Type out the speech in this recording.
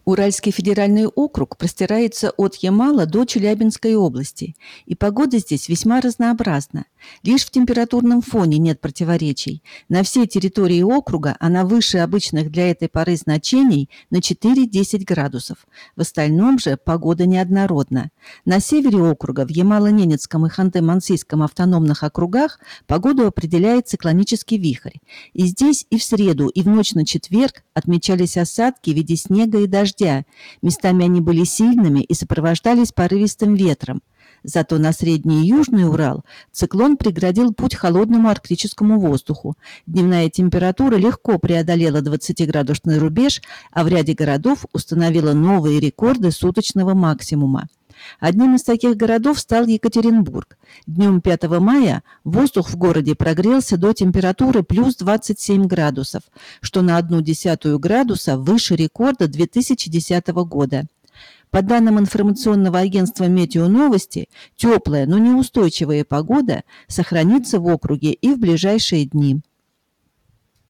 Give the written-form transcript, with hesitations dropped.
Уральский федеральный округ простирается от Ямала до Челябинской области, и погода здесь весьма разнообразна. Лишь в температурном фоне нет противоречий. На всей территории округа она выше обычных для этой поры значений на 4-10 градусов. В остальном же погода неоднородна. На севере округа, в Ямало-Ненецком и Ханты-Мансийском автономных округах, погоду определяет циклонический вихрь. И здесь и в среду, и в ночь на четверг отмечались осадки в виде снега и дождя. Местами они были сильными и сопровождались порывистым ветром. Зато на Средний и Южный Урал циклон преградил путь холодному арктическому воздуху. Дневная температура легко преодолела 20-градусный рубеж, а в ряде городов установила новые рекорды суточного максимума. Одним из таких городов стал Екатеринбург. Днем 5 мая воздух в городе прогрелся до температуры плюс 27 градусов, что на 0,1 градуса выше рекорда 2010 года. По данным информационного агентства «Метеоновости», теплая, но неустойчивая погода сохранится в округе и в ближайшие дни.